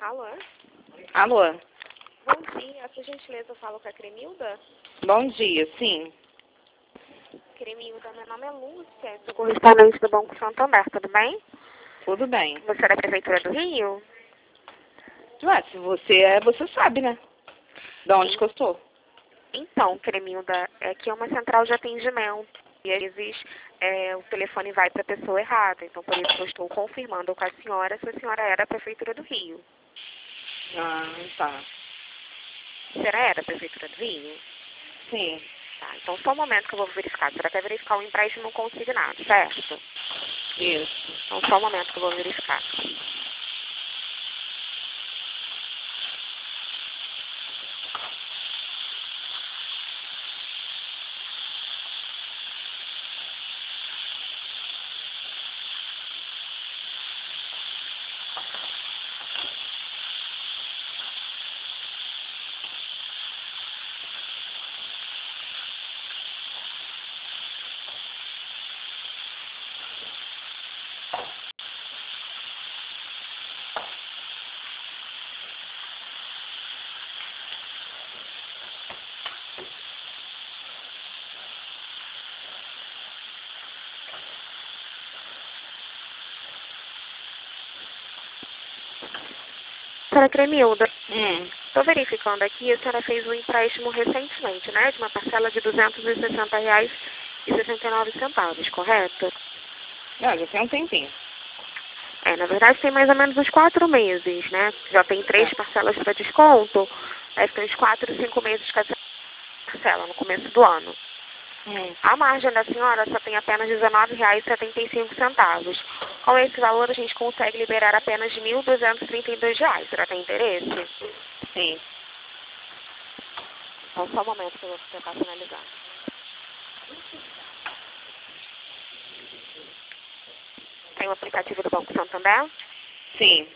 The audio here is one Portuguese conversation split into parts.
Alô? Alô? Bom dia, por gentileza eu falo com a Cremilda? Bom dia, sim. Cremilda, meu nome é Lúcia, sou correspondente do Banco Santander, tudo bem? Tudo bem. Você é da Prefeitura do Rio? Se você é, você sabe, né? Da onde que eu sou. Então, Cremilda, é que é uma central de atendimento e às vezes o telefone vai para a pessoa errada, então por isso eu estou confirmando com a senhora se a senhora é da Prefeitura do Rio. Ah, tá. A senhora é da Prefeitura do Rio? Sim. Tá, então só um momento que eu vou verificar. A senhora quer verificar o empréstimo consignado, certo? Isso. Então só um momento que eu vou verificar. Senhora Cremilda, estou verificando aqui, a senhora fez um empréstimo recentemente, né? De uma parcela de R$ 260,69, correto? Já tem um tempinho. Na verdade tem mais ou menos uns 4 meses, né? Já tem 3 parcelas para desconto, aí tem uns 4, 5 meses cada parcela no começo do ano. A margem da senhora só tem apenas R$ 19,75. Com esse valor, a gente consegue liberar apenas R$ 1.232. A senhora tem interesse? Sim. Então, só um momento que eu vou tentar finalizar. Tem o aplicativo do Banco Santander? Sim.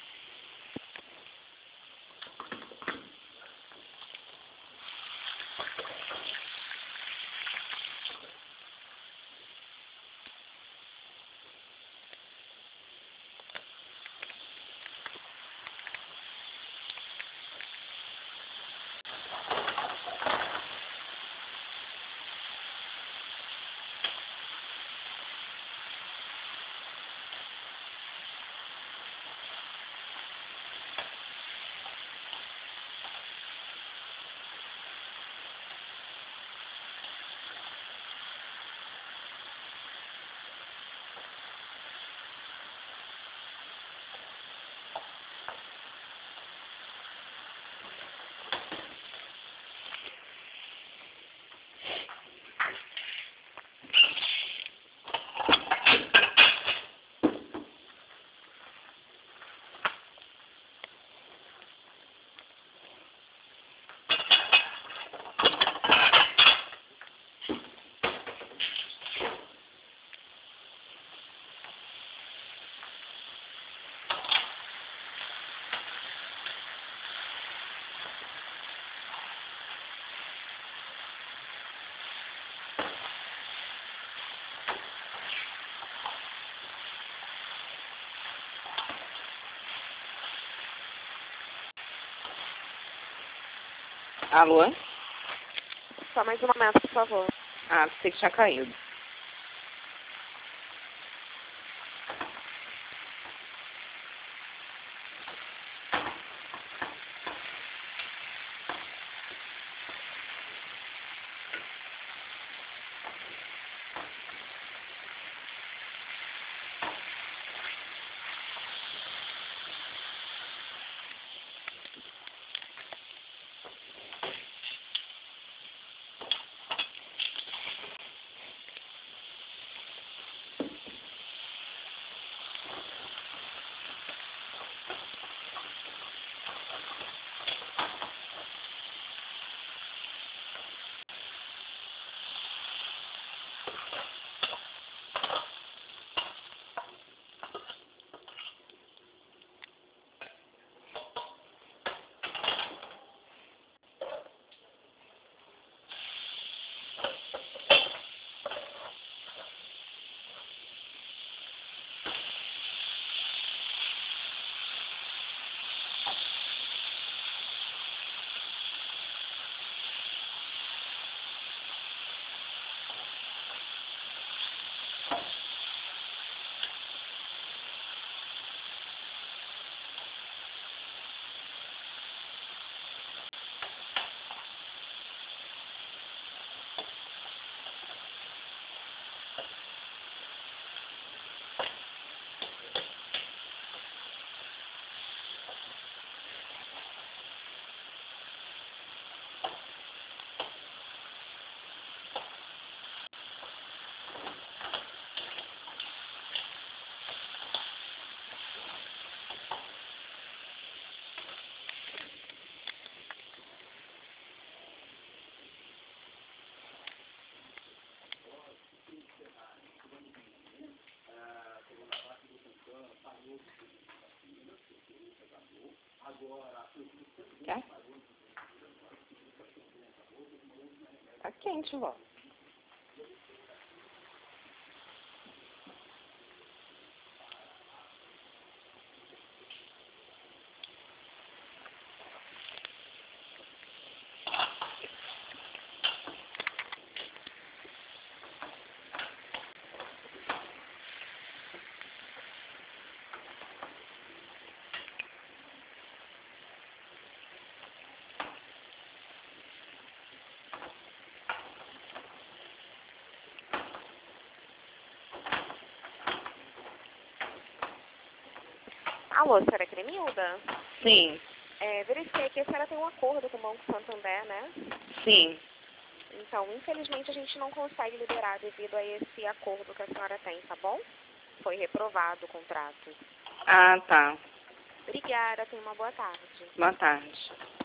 Alô? Só mais um momento, por favor. Pensei que tinha caído. Quer? Tá quente, vó. Alô, senhora Cremilda? Sim, Verifiquei que a senhora tem um acordo com o Banco Santander, né? sim. Então, infelizmente, a gente não consegue liberar devido a esse acordo que a senhora tem, tá bom? Foi reprovado o contrato. Ah, tá. Obrigada, tenha uma boa tarde. Boa tarde.